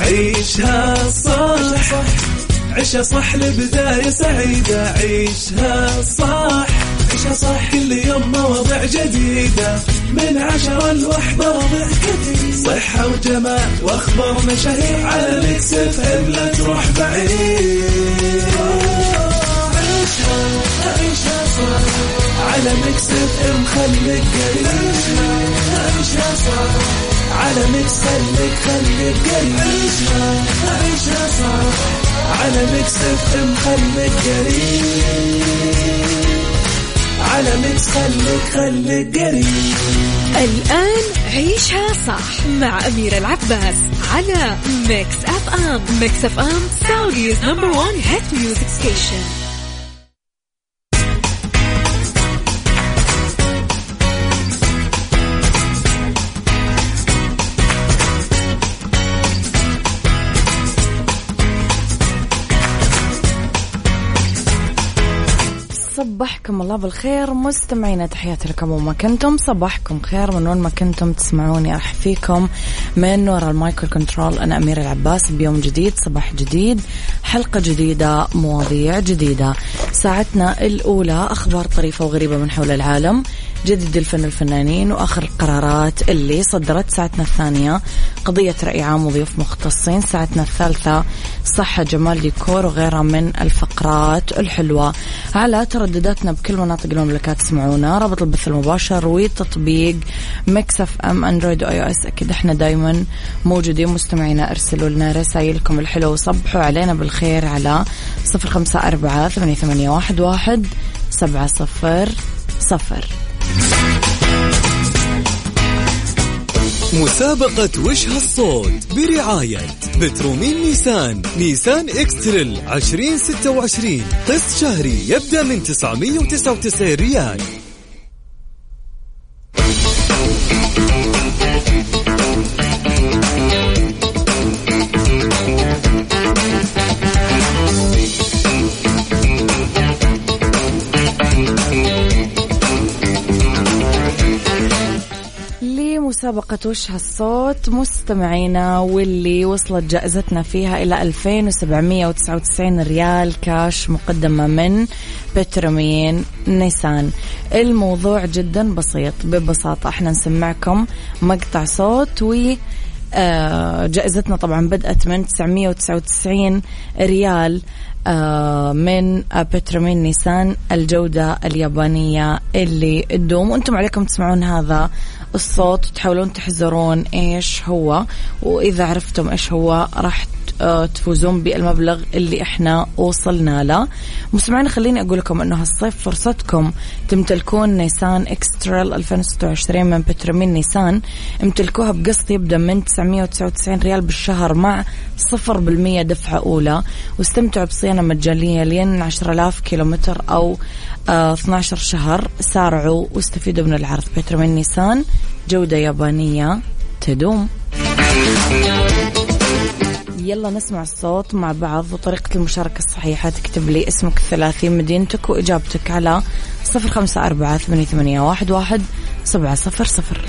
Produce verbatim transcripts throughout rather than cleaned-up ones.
عيشها صح عيشها صح لبداية سعيدة. عيشها صح عيشها صح كل يوم مواضيع جديدة من عشرة لوحدة ربع كثير. صحة وجمال واخبار مشاهير على ميكس اف ام لا تروح بعيد. عيشها عيشها صح على ميكس اف ام خليك قريب. عيشها صح على ميكس خليك خليك قريب. عيشها عيشها صح على ميكس اف ام خليك قريب. على ميكس خليك خليك قريب. الآن عيشها صح مع أميرة العباس على ميكس اف ام. ميكس اف ام سعوديز نمبر وان هيت ميوزك ستيشن. صبحكم الله بالخير مستمعينا، تحياتي لكم وما كنتم. صباحكم خير من وين ما كنتم تسمعوني. أرحب فيكم من وراء المايكل كنترول. أنا أميرة العباس بيوم جديد، صباح جديد، حلقة جديدة، مواضيع جديدة. ساعتنا الأولى أخبار طريفة وغريبة من حول العالم، جديد الفن الفنانين وآخر القرارات اللي صدرت. ساعتنا الثانية قضية رأي عام وضيوف مختصين. ساعتنا الثالثة صحة جمال ديكور وغيرها من الفقرات الحلوة. على تردداتنا بكل مناطق المملكة تسمعونا، رابط البث المباشر وتطبيق ميكس اف ام اندرويد واي او اس. اكيد احنا دايما موجودين. مستمعينا ارسلوا لنا رسائلكم الحلوة وصبحوا علينا بالخير على صفر خمسة أربعة ثمانية ثمانية واحد واحد سبعة صفر صفر. مسابقة وش هالصوت برعاية بترومين نيسان. نيسان إكستريل عشرين ستة وعشرين، قسط شهري يبدأ من تسعمية وتسعة وتسعين ريال. مسابقة وش هالصوت مستمعينا، واللي وصلت جائزتنا فيها إلى ألفين وسبعمية وتسعة وتسعين ريال كاش مقدمة من بترومين نيسان. الموضوع جدا بسيط، ببساطة احنا نسمعكم مقطع صوت و جائزتنا طبعا بدأت من تسعمية وتسعة وتسعين ريال من بترومين نيسان، الجودة اليابانية اللي تدوم. وانتم عليكم تسمعون هذا الصوت وتحاولون تحذرون ايش هو، واذا عرفتم ايش هو راح تفوزون بالمبلغ اللي احنا وصلنا له. مستمعين خليني اقول لكم انه هالصيف فرصتكم تمتلكون نيسان إكستريل ألفين وستة وعشرين من بترومين نيسان. امتلكوها بقسط يبدأ من تسعمية وتسعة وتسعين ريال بالشهر مع صفر بالمية دفعة أولى، واستمتعوا بصيانة مجانية لين عشرة آلاف كيلومتر أو اه اثني عشر شهر. سارعوا واستفيدوا من العرض. بترومين نيسان، جودة يابانية تدوم. يلا نسمع الصوت مع بعض. وطريقة المشاركة الصحيحة تكتب لي اسمك الثلاثي، مدينتك، وإجابتك على صفر خمسة أربعة ثمانية ثمانية واحد واحد سبعة صفر صفر.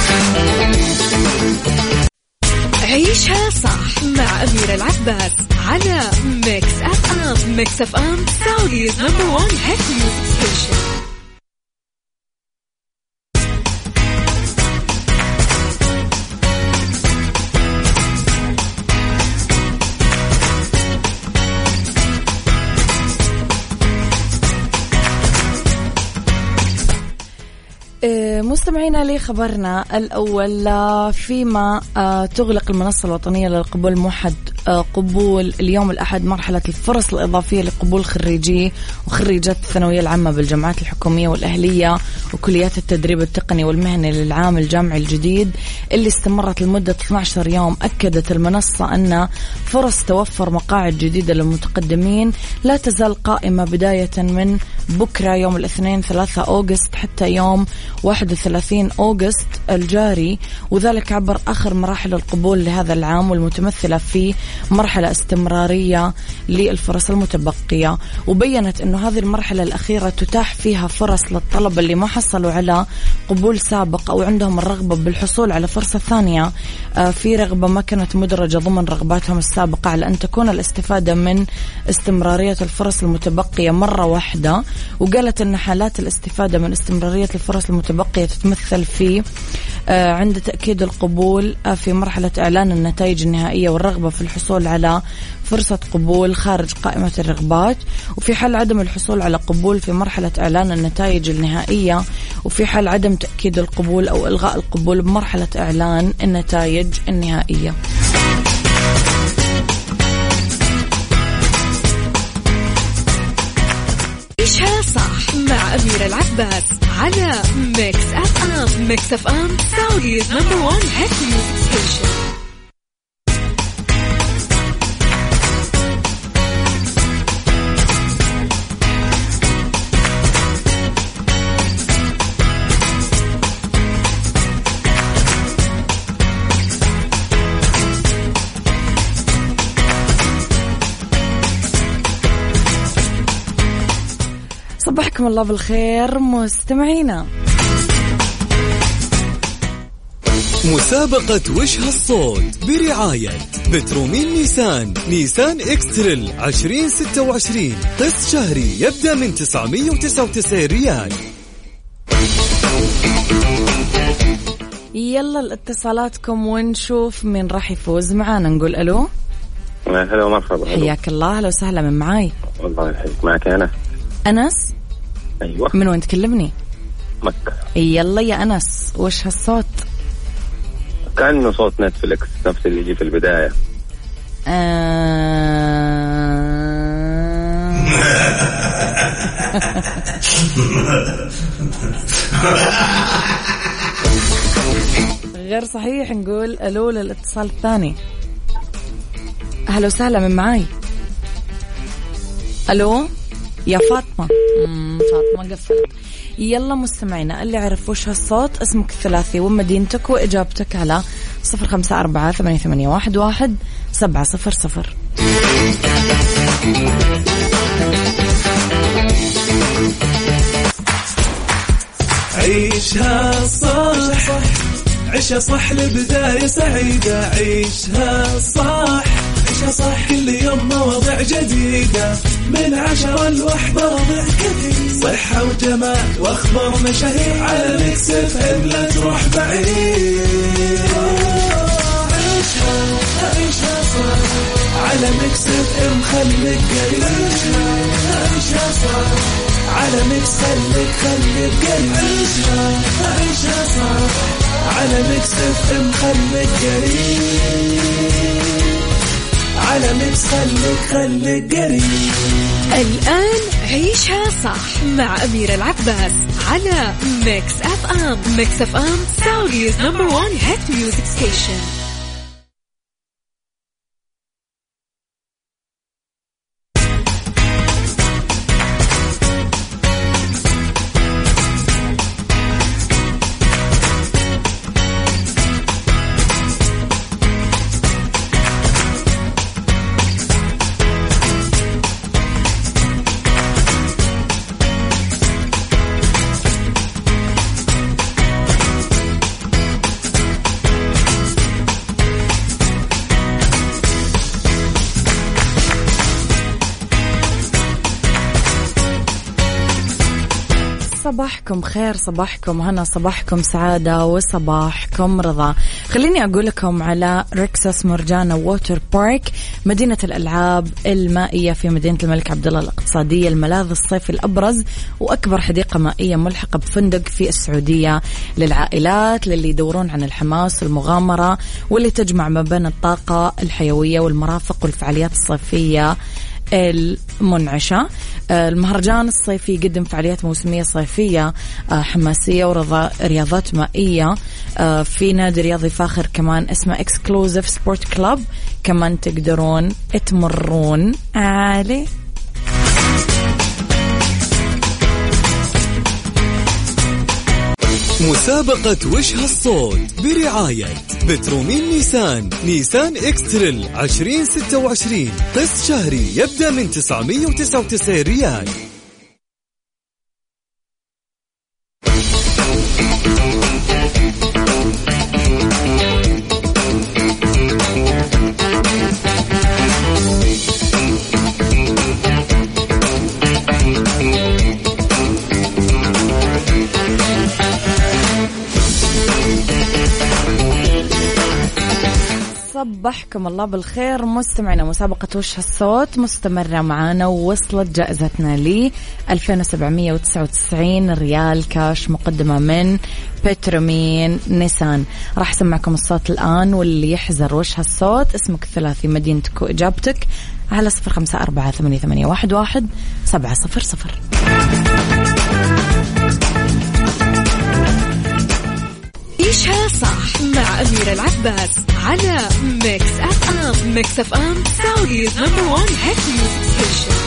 عيشها صح مع أميرة العباس على ميكس اف ام. ميكس اف ام سعوديز نمبر وان هيت ميوزك ستيشن. مستمعينا لي خبرنا الأول، فيما تغلق المنصة الوطنية للقبول موحد قبول اليوم الأحد مرحلة الفرص الإضافية لقبول خريجي وخريجات الثانوية العامة بالجامعات الحكومية والأهلية وكليات التدريب التقني والمهني للعام الجامعي الجديد اللي استمرت لمدة اثني عشر يوم. أكدت المنصة أن فرص توفر مقاعد جديدة للمتقدمين لا تزال قائمة بداية من بكرة يوم الاثنين ثلاثة أغسطس حتى يوم واحد وثلاثين أغسطس الجاري، وذلك عبر آخر مراحل القبول لهذا العام والمتمثلة في مرحلة استمرارية للفرص المتبقية، وبيّنت أنه هذه المرحلة الأخيرة تتاح فيها فرص للطلبة اللي ما حصلوا على قبول سابق أو عندهم الرغبة بالحصول على فرصة ثانية في رغبة ما كانت مدرجة ضمن رغباتهم السابقة، على أن تكون الاستفادة من استمرارية الفرص المتبقية مرة واحدة. وقالت أن حالات الاستفادة من استمرارية الفرص المتبقية تتمثل في عند تأكيد القبول في مرحلة إعلان النتائج النهائية والرغبة في الحصول على فرصة قبول خارج قائمة الرغبات، وفي حال عدم الحصول على قبول في مرحلة إعلان النتائج النهائية، وفي حال عدم تأكيد القبول أو إلغاء القبول بمرحلة إعلان النتائج النهائية. عيشها صح مع أميرة العباس على ميكس أف أم. ميكس أف أم سعوديز نمبر وان هيت ميوزك ستيشن. صبحكم الله بالخير مستمعينا. مسابقة وش هالصوت برعاية بترومين نيسان نيسان إكستريل عشرين ستة وعشرين، قسط شهري يبدأ من تسعمية وتسعة وتسعين ريال. يلا الاتصالاتكم ونشوف من راح يفوز معانا. نقول ألو. هلا ومرحبا. حياك الله. هلا وسهلا. من معاي؟ الله يحييك. معك أنا أنس. أيوة. من وين تكلمني؟ مكة. يلا يا أنس، وش هالصوت؟ كأنه صوت نتفليكس نفس اللي يجي في البداية. غير صحيح. نقول ألو للاتصال الثاني. أهلا وسهلا. من معاي؟ ألو يا فاطمة. مم فاطمة قفلت. يلا مستمعينا، اللي عرف وش هالصوت اسمك الثلاثي ومدينتك وإجابتك على صفر خمسة أربعة ثمانية ثمانية واحد واحد سبعة صفر صفر. عيشها صح، عيشها صح لبداية سعيدة. عيشها صح، عيشها صح كل يوم مواضيع جديدة، من عشرة لوحدة مواضيع كثير، صحة وجمال واخبار مشاهير، على ميكس اف ام لا تروح بعيد. عيشها عيشها صح على ميكس اف ام خليك قريب. عيشها صح على ميكس خليك خليك قريب. عيشها عيشها صح على ميكس اف ام خليك قريب. على ميكس خليك خليك قريب. الآن عيشها صح مع أميرة العباس على ميكس أف أم. ميكس أف أم سعوديز نمبر وان هيت ميوزك ستيشن. صباحكم خير، صباحكم هنا، صباحكم سعادة وصباحكم رضا. خليني أقول لكم على ريكسوس مرجانة ووتر بارك، مدينة الألعاب المائية في مدينة الملك عبدالله الاقتصادية، الملاذ الصيفي الأبرز وأكبر حديقة مائية ملحقة بفندق في السعودية للعائلات، للي يدورون عن الحماس والمغامرة، واللي تجمع ما بين الطاقة الحيوية والمرافق والفعاليات الصيفية المنعشة. المهرجان الصيفي يقدم فعاليات موسمية صيفية حماسية ورياضات مائية في نادي رياضي فاخر كمان اسمه اكسكلوزيف سبورت كلاب، كمان تقدرون تمرون عليه. مسابقة وش هالصوت برعاية بترومين نيسان نيسان إكستريل عشرين ستة وعشرين، قسط شهري يبدأ من تسعمية وتسعة وتسعين ريال. صبحكم الله بالخير مستمعينا. مسابقة وش هالصوت مستمرة معانا، ووصلت جائزتنا ل ألفين وسبعمية وتسعة وتسعين ريال كاش مقدمة من بترومين نيسان. راح أسمعكم الصوت الآن، واللي يحزر وش هالصوت اسمك الثلاثي مدينتك وإجابتك على صفر خمسة أربعة ثمانية ثمانية واحد واحد سبعة صفر صفر. عيشها صح مع أميرة العباس على ميكس أف أم. ميكس أف أم سعوديز نمبر وان هيت ميوزك ستيشن.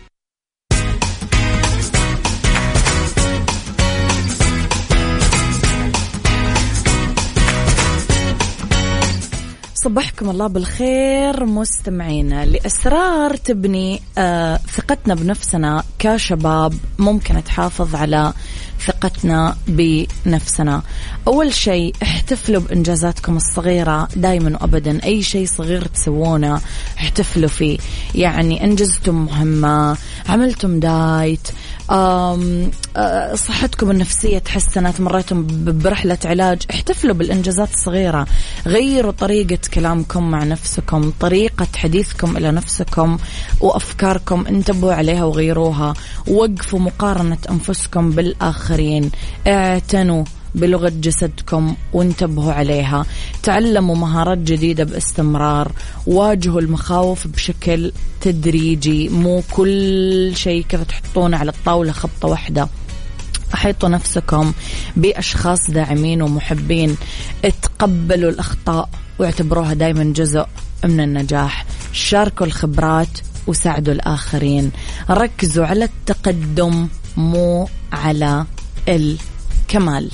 صبحكم الله بالخير مستمعينا. لأسرار تبني آه ثقتنا بنفسنا كشباب، ممكن تحافظ على ثقتنا بنفسنا. أول شيء احتفلوا بإنجازاتكم الصغيرة دايما وأبدا. أي شيء صغير تسوونه احتفلوا فيه، يعني أنجزتم مهمة، عملتم دايت، أم أه صحتكم النفسية تحسنت، مريتم برحلة علاج، احتفلوا بالإنجازات الصغيرة. غيروا طريقة كلامكم مع نفسكم، طريقة حديثكم إلى نفسكم وأفكاركم، انتبهوا عليها وغيروها. وقفوا مقارنة أنفسكم بالآخرين، اعتنوا بلغة جسدكم وانتبهوا عليها. تعلموا مهارات جديدة باستمرار. واجهوا المخاوف بشكل تدريجي، مو كل شيء كذا تحطونه على الطاولة خبطة واحدة. أحيطوا نفسكم بأشخاص داعمين ومحبين. اتقبلوا الأخطاء واعتبروها دايما جزء من النجاح. شاركوا الخبرات وساعدوا الآخرين. ركزوا على التقدم مو على الكمال.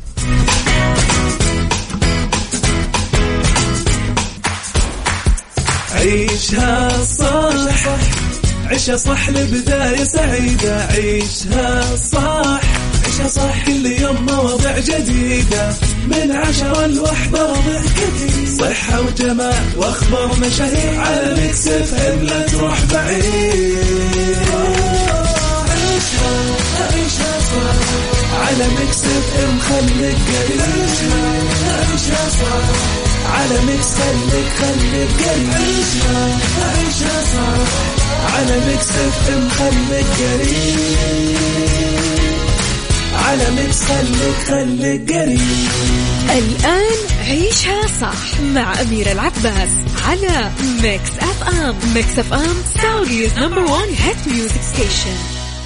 عيشها صح، عيشها صح لبداية سعيدة. عيشها صح، عيشها صح كل يوم مواضيع جديدة، من عشرة لوحدة وضع كثير. صحة وجمال واخبار مشاهير على ميكس اف ام، لا تروح بعيد. عيشها عيشها صح على ميكس اف ام، خليك قريب. عيشها صح على ميكس، خليك خليك قريب. عيشها عيشها صح على ميكس اف ام، خليك قريب. على ميكس خليك خليك قريب. الآن عيشها صح مع أميرة العباس على ميكس أف أم. ميكس أف أم سعوديز نمبر وان هيت ميوزك ستيشن.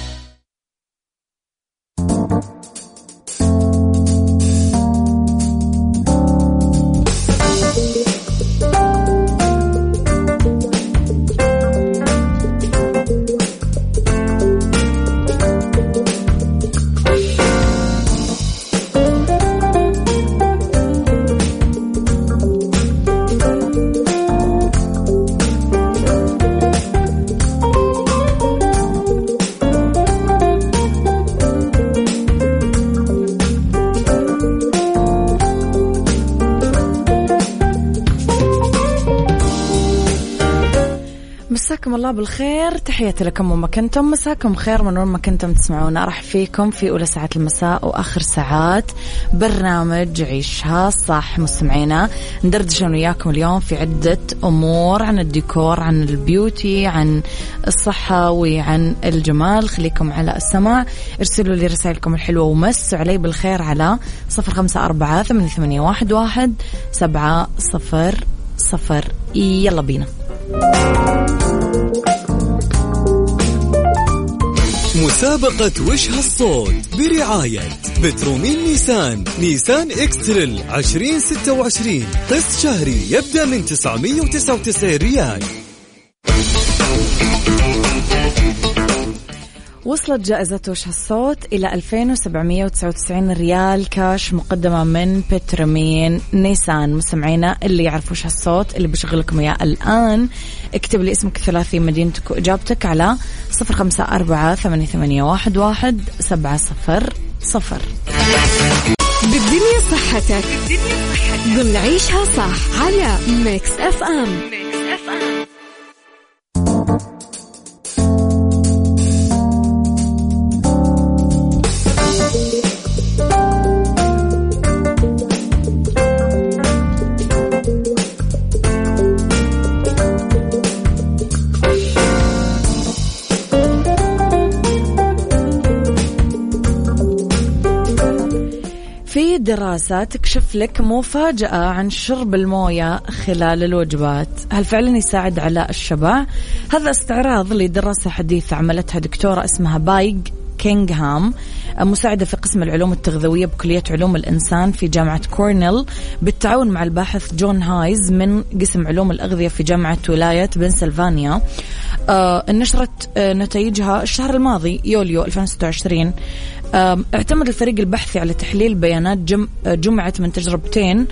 مساكم الله بالخير، تحياتي لكم وما كنتم. مساكم خير من وين ما كنتم تسمعونا. راح فيكم في أولى ساعات المساء وآخر ساعات برنامج عيشها صح. مستمعينا ندردش أنا وياكم اليوم في عدة أمور، عن الديكور، عن البيوتي، عن الصحة وعن الجمال. خليكم على السماع، ارسلوا لي رسائلكم الحلوة ومسوا علي بالخير على صفر خمسة أربعة ثمانية ثمانية واحد واحد سبعة صفر صفر. يلا بينا. مسابقة وش هالصوت برعاية بترومين نيسان نيسان إكستريل عشرين ستة وعشرين، قسط شهري يبدأ من تسعمية وتسعة وتسعين ريال. وصلت جائزة وش هالصوت إلى ألفين وسبعمية وتسعة وتسعين ريال كاش مقدمة من بترومين نيسان. مستمعينا اللي يعرفوا وش هالصوت اللي بشغلكم إياه الآن، اكتب لي اسمك الثلاثي مدينتك وإجابتك على صفر خمسة أربعة ثمانية ثمانية واحد واحد سبعة صفر صفر. بالدنيا صحتك ضمن عيشها صح على ميكس أف أم. في دراسة تكشف لك مفاجأة عن شرب الموية خلال الوجبات، هل فعلا يساعد على الشبع؟ هذا استعراض لدراسة حديثة عملتها دكتورة اسمها بايغ كينغهام، مساعدة في قسم العلوم التغذوية بكلية علوم الإنسان في جامعة كورنيل، بالتعاون مع الباحث جون هايز من قسم علوم الأغذية في جامعة ولاية بنسلفانيا. آه نشرت آه نتائجها الشهر الماضي يوليو ألفين وستة وعشرين. آه اعتمد الفريق البحثي على تحليل بيانات جم جمعت من تجربتين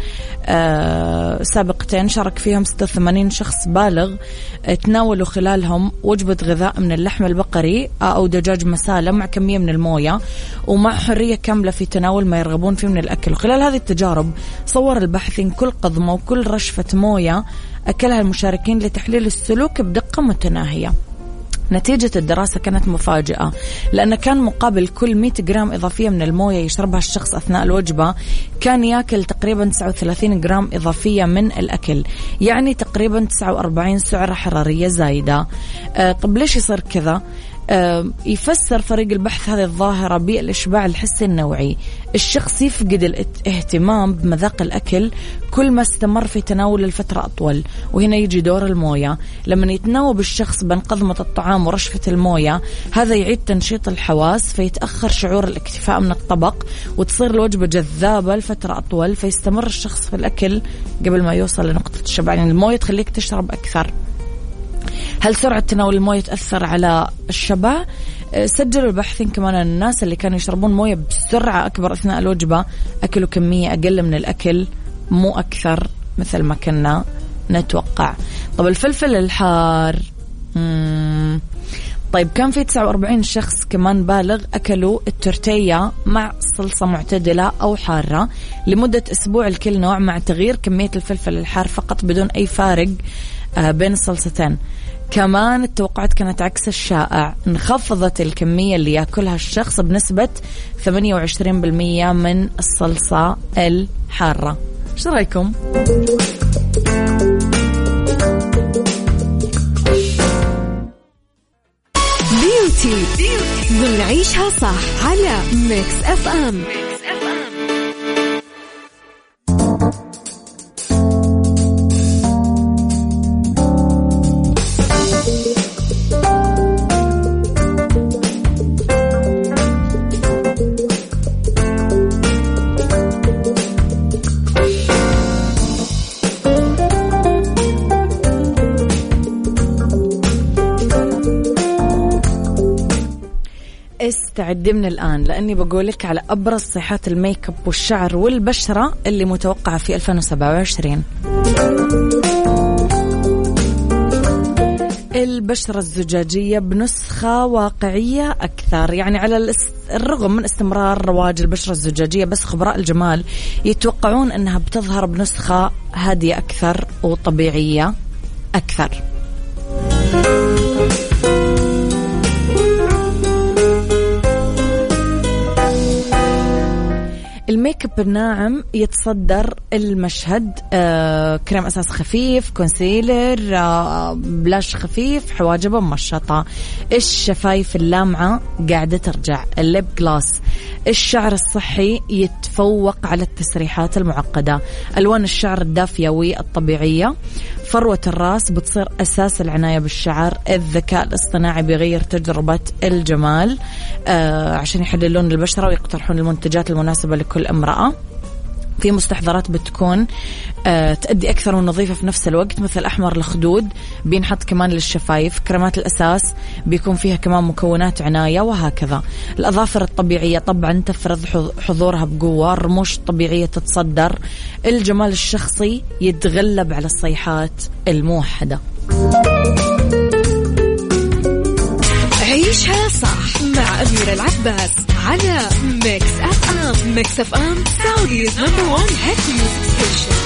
آه سابقتين شارك فيهم ستة وثمانين شخص بالغ، آه تناولوا خلالهم وجبة غذاء من اللحم البقري آه أو دجاج مسالم مع كمية من الموية ومع حرية كاملة في تناول ما يرغبون فيه من الأكل. وخلال هذه التجارب صور الباحثين كل قضمة وكل رشفة موية أكلها المشاركين لتحليل السلوك بدقة متناهية. نتيجة الدراسة كانت مفاجئة، لأن كان مقابل كل مئة جرام إضافية من الموية يشربها الشخص أثناء الوجبة كان يأكل تقريبا تسعة وثلاثين جرام إضافية من الأكل، يعني تقريبا تسعة وأربعين سعرة حرارية زايدة. أه طب ليش يصير كذا؟ أه يفسر فريق البحث هذه الظاهرة بالإشباع الحسي النوعي. الشخص يفقد الاهتمام بمذاق الأكل كل ما استمر في تناول الفترة أطول، وهنا يجي دور الموية. لما يتناوب الشخص بين قضمة الطعام ورشفة الموية هذا يعيد تنشيط الحواس فيتأخر شعور الاكتفاء من الطبق وتصير الوجبة جذابة لفترة أطول، فيستمر الشخص في الأكل قبل ما يوصل لنقطة الشبع. يعني الموية تخليك تشرب أكثر. هل سرعة تناول الموية تأثر على الشبع؟ سجلوا الباحثين كمان أن الناس اللي كانوا يشربون موية بسرعة أكبر أثناء الوجبة أكلوا كمية أقل من الأكل مو أكثر مثل ما كنا نتوقع. طب الفلفل الحار، مم. طيب كان في تسعة وأربعين شخص كمان بالغ أكلوا التورتية مع صلصة معتدلة أو حارة لمدة أسبوع الكل نوع، مع تغيير كمية الفلفل الحار فقط بدون أي فارق بين الصلصتين. كمان التوقعات كانت عكس الشائع، انخفضت الكمية اللي يأكلها الشخص بنسبة ثمانية وعشرين بالمئة من الصلصة الحارة. ايش رأيكم؟ بيوتي ضمن عيشها صح على ميكس أف أم. استعد من الآن لأني بقولك على أبرز صيحات الميك اب والشعر والبشرة اللي متوقعة في ألفين وسبعة وعشرين. البشرة الزجاجية بنسخة واقعية أكثر، يعني على الرغم من استمرار رواج البشرة الزجاجية بس خبراء الجمال يتوقعون أنها بتظهر بنسخة هادية أكثر وطبيعية أكثر. الميك اب الناعم يتصدر المشهد، آه، كريم أساس خفيف، كونسيلر، آه، بلاش خفيف، حواجب ممشطة. الشفايف اللامعة قاعدة ترجع، الليب جلاس. الشعر الصحي يتفوق على التسريحات المعقدة، ألوان الشعر الدافية والطبيعية. فروة الراس بتصير أساس العناية بالشعر. الذكاء الاصطناعي بيغير تجربة الجمال آه عشان يحللون البشرة ويقترحون المنتجات المناسبة لكل امرأة. في مستحضرات بتكون آه تأدي أكثر من نظيفة في نفس الوقت، مثل أحمر الخدود بينحط كمان للشفايف، كريمات الأساس بيكون فيها كمان مكونات عناية، وهكذا. الأظافر الطبيعية طبعا تفرض حضورها بقوة، الرموش الطبيعية تتصدر، الجمال الشخصي يتغلب على الصيحات الموحدة. عيشها صح مع أميرة العباس على ميكس أف أم. ميكس أف أم سعوديز نمبر وان هيت ميوزك ستيشن.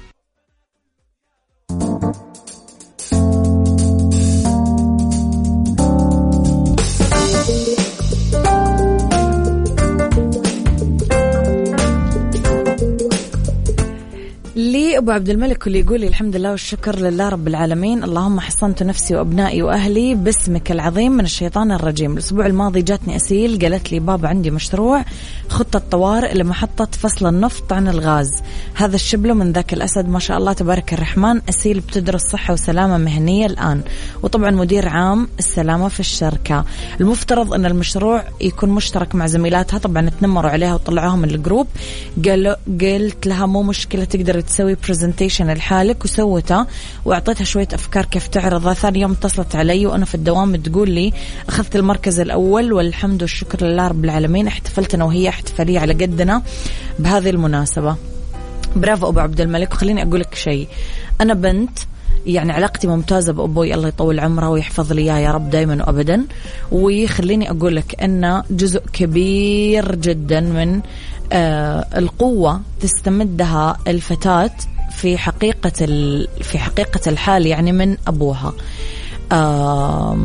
لي أبو عبد الملك اللي يقول الحمد لله والشكر لله رب العالمين، اللهم حصنت نفسي وأبنائي وأهلي باسمك العظيم من الشيطان الرجيم. الأسبوع الماضي جاتني أسيل قالت لي بابا عندي مشروع خطة طوارئ لمحطة فصل النفط عن الغاز، هذا الشبل من ذاك الأسد ما شاء الله تبارك الرحمن. أسيل بتدرس صحة وسلامة مهنية الآن، وطبعا مدير عام السلامة في الشركة. المفترض أن المشروع يكون مشترك مع زميلاتها، طبعا تنمروا عليها وطلعوها من الجروب. قالوا قلت لها مو مشكلة تقدر تسوي برزنتيشن لحالك، وسوتها وأعطيتها شوية أفكار كيف تعرضها. ثاني يوم اتصلت علي وأنا في الدوام تقول لي أخذت المركز الأول والحمد والشكر لله رب العالمين. احتفلت أنا وهي احتفالية على قدنا بهذه المناسبة. برافو أبو عبد الملك. وخليني أقول لك شيء، أنا بنت يعني علاقتي ممتازة بأبوي الله يطول عمره ويحفظ لي إياه يا رب دايما وأبدا. ويخليني أقول لك أن جزء كبير جدا من آه القوة تستمدها الفتاة في حقيقة في حقيقة الحال يعني من أبوها، آه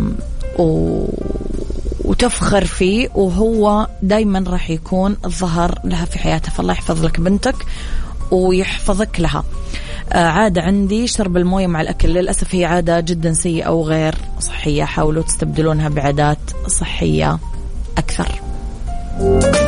وتفخر فيه، وهو دايما راح يكون الظهر لها في حياتها. فالله يحفظ لك بنتك ويحفظك لها. آه عادة عندي شرب الموية مع الأكل، للأسف هي عادة جدا سيئة وغير صحية، حاولوا تستبدلونها بعادات صحية أكثر.